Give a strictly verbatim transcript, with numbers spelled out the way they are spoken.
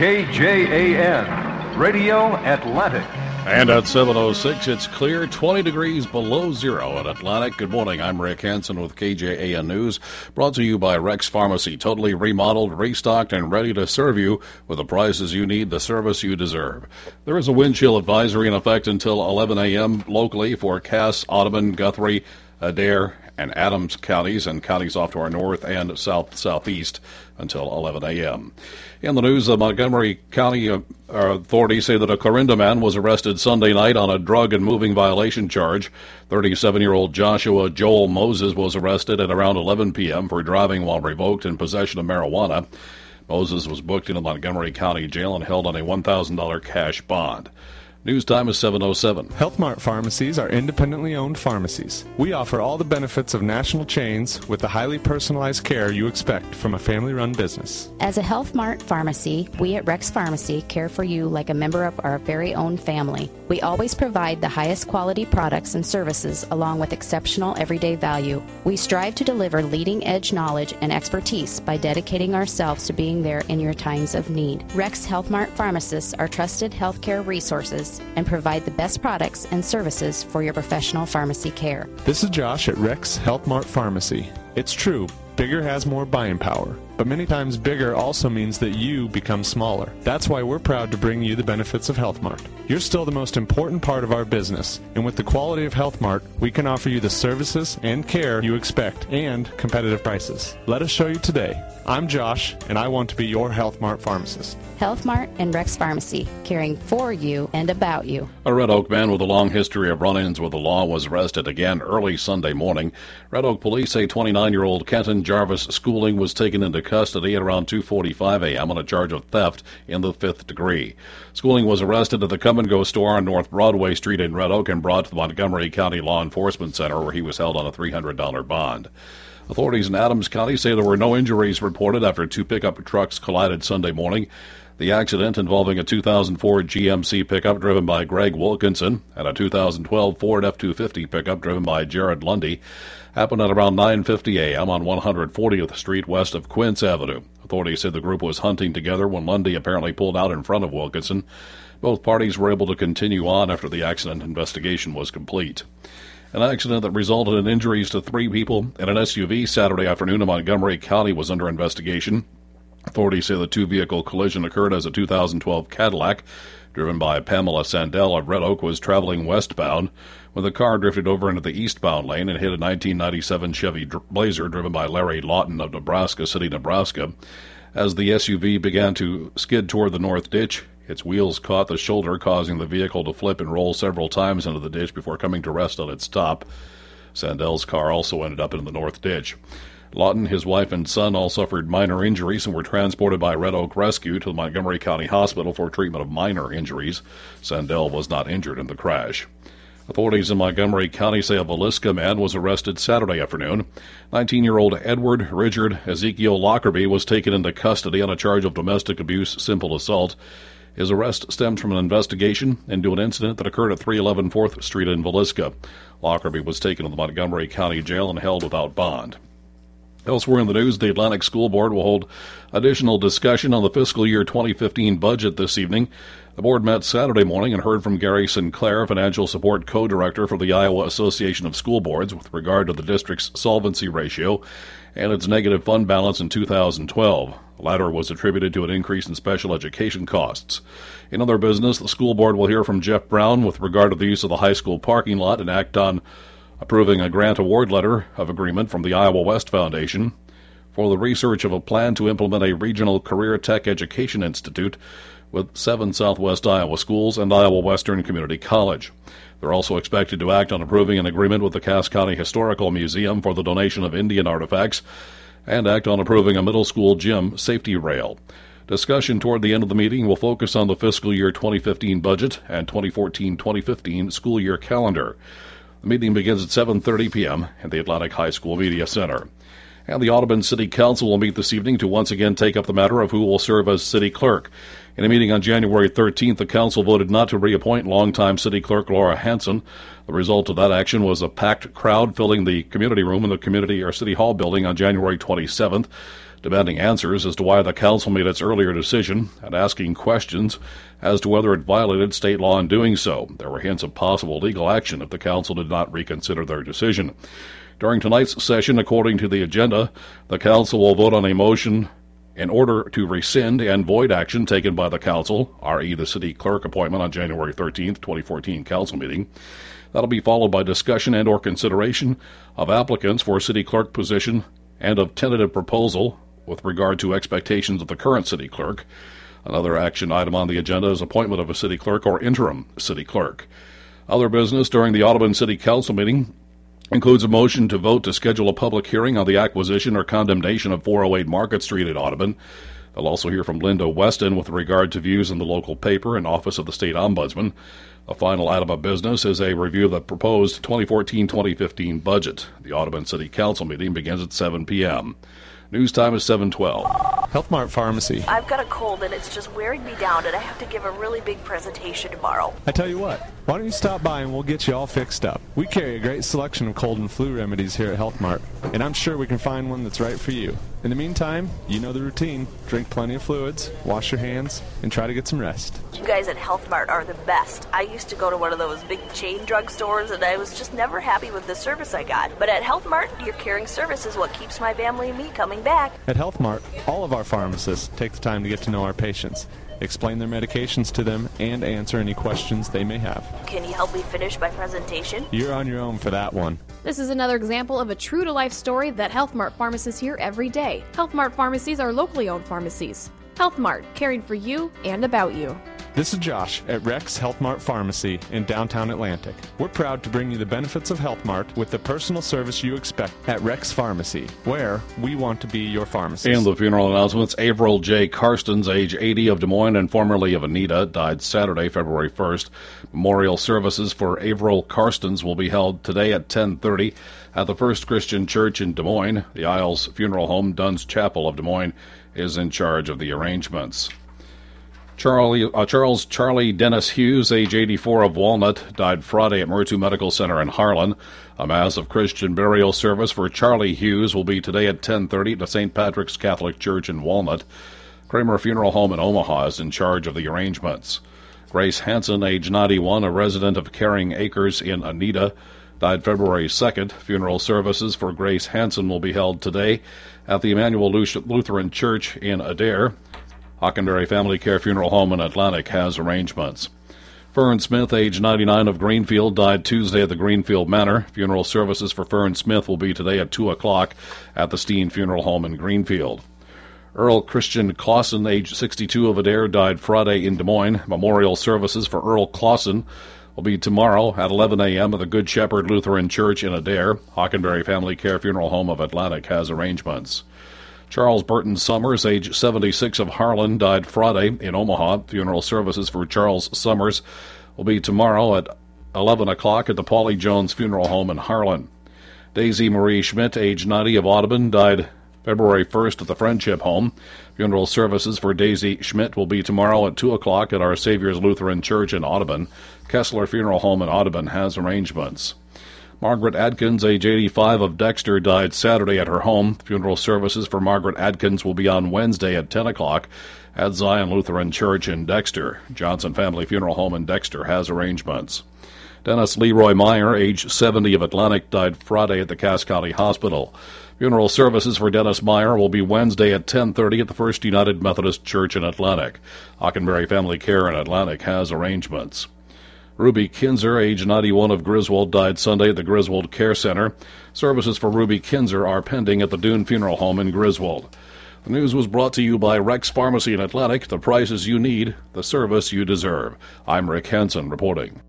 K J A N, Radio Atlantic. And at seven oh six, it's clear, twenty degrees below zero at Atlantic. Good morning, I'm Rick Hansen with K J A N News, brought to you by Rex Pharmacy, totally remodeled, restocked, and ready to serve you with the prices you need, the service you deserve. There is a wind chill advisory in effect until eleven a.m. locally for Cass, Audubon, Guthrie, Adair, and Adams counties, and counties off to our north and south-southeast until eleven a.m. In the news, the Montgomery County uh, authorities say that a Clarinda man was arrested Sunday night on a drug and moving violation charge. thirty-seven-year-old Joshua Joel Moses was arrested at around eleven p.m. for driving while revoked in possession of marijuana. Moses was booked into Montgomery County Jail and held on a one thousand dollars cash bond. News time is seven oh seven. Health Mart pharmacies are independently owned pharmacies. We offer all the benefits of national chains with the highly personalized care you expect from a family-run business. As a Health Mart pharmacy, we at Rex Pharmacy care for you like a member of our very own family. We always provide the highest quality products and services along with exceptional everyday value. We strive to deliver leading-edge knowledge and expertise by dedicating ourselves to being there in your times of need. Rex Health Mart pharmacists are trusted healthcare resources and provide the best products and services for your professional pharmacy care. This is Josh at Rex Health Mart Pharmacy. It's true, bigger has more buying power, but many times bigger also means that you become smaller. That's why we're proud to bring you the benefits of Health Mart. You're still the most important part of our business, and with the quality of Health Mart, we can offer you the services and care you expect and competitive prices. Let us show you today. I'm Josh, and I want to be your Health Mart pharmacist. Health Mart and Rex Pharmacy, caring for you and about you. A Red Oak man with a long history of run-ins with the law was arrested again early Sunday morning. Red Oak police say twenty-nine-year-old Kenton Jarvis Schooling was taken into custody at around two forty-five a.m. on a charge of theft in the fifth degree. Schooling was arrested at the Come and Go store on North Broadway Street in Red Oak and brought to the Montgomery County Law Enforcement Center, where he was held on a three hundred dollars bond. Authorities in Adams County say there were no injuries reported after two pickup trucks collided Sunday morning. The accident, involving a two thousand four G M C pickup driven by Greg Wilkinson and a two thousand twelve Ford F two fifty pickup driven by Jared Lundy, happened at around nine fifty a.m. on one hundred fortieth Street west of Quince Avenue. Authorities said the group was hunting together when Lundy apparently pulled out in front of Wilkinson. Both parties were able to continue on after the accident investigation was complete. An accident that resulted in injuries to three people in an S U V Saturday afternoon in Montgomery County was under investigation. Authorities say the two-vehicle collision occurred as a two thousand twelve Cadillac, driven by Pamela Sandell of Red Oak, was traveling westbound when the car drifted over into the eastbound lane and hit a nineteen ninety-seven Chevy Blazer driven by Larry Lawton of Nebraska City, Nebraska. As the S U V began to skid toward the north ditch, its wheels caught the shoulder, causing the vehicle to flip and roll several times into the ditch before coming to rest on its top. Sandell's car also ended up in the north ditch. Lawton, his wife, and son all suffered minor injuries and were transported by Red Oak Rescue to the Montgomery County Hospital for treatment of minor injuries. Sandell was not injured in the crash. Authorities in Montgomery County say a Villisca man was arrested Saturday afternoon. nineteen-year-old Edward Richard Ezekiel Lockerbie was taken into custody on a charge of domestic abuse, simple assault. His arrest stemmed from an investigation into an incident that occurred at three eleven fourth Street in Villisca. Lockerbie was taken to the Montgomery County Jail and held without bond. Elsewhere in the news, the Atlantic School Board will hold additional discussion on the fiscal year twenty fifteen budget this evening. The board met Saturday morning and heard from Gary Sinclair, Financial Support Co-Director for the Iowa Association of School Boards, with regard to the district's solvency ratio and its negative fund balance in two thousand twelve. The latter was attributed to an increase in special education costs. In other business, the school board will hear from Jeff Brown with regard to the use of the high school parking lot and act on approving a grant award letter of agreement from the Iowa West Foundation for the research of a plan to implement a regional career tech education institute with seven Southwest Iowa schools and Iowa Western Community College. They're also expected to act on approving an agreement with the Cass County Historical Museum for the donation of Indian artifacts and act on approving a middle school gym safety rail. Discussion toward the end of the meeting will focus on the fiscal year twenty fifteen budget and twenty fourteen twenty fifteen school year calendar. The meeting begins at seven thirty p.m. at the Atlantic High School Media Center. And the Audubon City Council will meet this evening to once again take up the matter of who will serve as city clerk. In a meeting on January thirteenth, the council voted not to reappoint longtime city clerk Laura Hanson. The result of that action was a packed crowd filling the community room in the community or city hall building on January twenty-seventh. demanding answers as to why the council made its earlier decision and asking questions as to whether it violated state law in doing so. There were hints of possible legal action if the council did not reconsider their decision. During tonight's session, according to the agenda, the council will vote on a motion in order to rescind and void action taken by the council, that is the city clerk appointment on January thirteenth, twenty fourteen council meeting. That'll be followed by discussion and or consideration of applicants for city clerk position and of tentative proposal with regard to expectations of the current city clerk. Another action item on the agenda is appointment of a city clerk or interim city clerk. Other business during the Audubon City Council meeting includes a motion to vote to schedule a public hearing on the acquisition or condemnation of four oh eight Market Street at Audubon. They'll also hear from Linda Weston with regard to views in the local paper and Office of the State Ombudsman. A final item of business is a review of the proposed twenty fourteen twenty fifteen budget. The Audubon City Council meeting begins at seven p.m. News time is seven twelve. Health Mart Pharmacy. I've got a cold and it's just wearing me down, and I have to give a really big presentation tomorrow. I tell you what, why don't you stop by and we'll get you all fixed up. We carry a great selection of cold and flu remedies here at Health Mart, and I'm sure we can find one that's right for you. In the meantime, you know the routine. Drink plenty of fluids, wash your hands, and try to get some rest. You guys at Health Mart are the best. I used to go to one of those big chain drugstores, and I was just never happy with the service I got. But at Health Mart, your caring service is what keeps my family and me coming back. At Health Mart, all of our pharmacists take the time to get to know our patients, explain their medications to them, and answer any questions they may have. Can you help me finish my presentation? You're on your own for that one. This is another example of a true-to-life story that Health Mart pharmacists hear every day. Health Mart pharmacies are locally owned pharmacies. Health Mart, caring for you and about you. This is Josh at Rex Health Mart Pharmacy in downtown Atlantic. We're proud to bring you the benefits of Health Mart with the personal service you expect at Rex Pharmacy, where we want to be your pharmacist. And the funeral announcements. Averill J. Karstens, age eighty, of Des Moines and formerly of Anita, died Saturday, February first. Memorial services for Averill Karstens will be held today at ten thirty at the First Christian Church in Des Moines. The Isles Funeral Home, Dunn's Chapel of Des Moines, is in charge of the arrangements. Charlie, uh, Charles Charlie Dennis Hughes, age eighty-four, of Walnut, died Friday at Murtu Medical Center in Harlan. A mass of Christian burial service for Charlie Hughes will be today at ten thirty at the Saint Patrick's Catholic Church in Walnut. Kramer Funeral Home in Omaha is in charge of the arrangements. Grace Hanson, age ninety-one, a resident of Caring Acres in Anita, died February second. Funeral services for Grace Hanson will be held today at the Emmanuel Lutheran Church in Adair. Hockenberry Family Care Funeral Home in Atlantic has arrangements. Fern Smith, age ninety-nine, of Greenfield, died Tuesday at the Greenfield Manor. Funeral services for Fern Smith will be today at two o'clock at the Steen Funeral Home in Greenfield. Earl Christian Clausen, age sixty-two, of Adair, died Friday in Des Moines. Memorial services for Earl Clausen will be tomorrow at eleven a.m. at the Good Shepherd Lutheran Church in Adair. Hockenberry Family Care Funeral Home of Atlantic has arrangements. Charles Burton Summers, age seventy-six, of Harlan, died Friday in Omaha. Funeral services for Charles Summers will be tomorrow at eleven o'clock at the Paulie Jones Funeral Home in Harlan. Daisy Marie Schmidt, age ninety, of Audubon, died February first at the Friendship Home. Funeral services for Daisy Schmidt will be tomorrow at two o'clock at Our Savior's Lutheran Church in Audubon. Kessler Funeral Home in Audubon has arrangements. Margaret Adkins, age eighty-five, of Dexter, died Saturday at her home. Funeral services for Margaret Adkins will be on Wednesday at ten o'clock at Zion Lutheran Church in Dexter. Johnson Family Funeral Home in Dexter has arrangements. Dennis Leroy Meyer, age seventy, of Atlantic, died Friday at the Cass County Hospital. Funeral services for Dennis Meyer will be Wednesday at ten thirty at the First United Methodist Church in Atlantic. Hockenberry Family Care in Atlantic has arrangements. Ruby Kinzer, age ninety-one, of Griswold, died Sunday at the Griswold Care Center. Services for Ruby Kinzer are pending at the Dune Funeral Home in Griswold. The news was brought to you by Rex Pharmacy in Atlantic. The prices you need, the service you deserve. I'm Rick Henson reporting.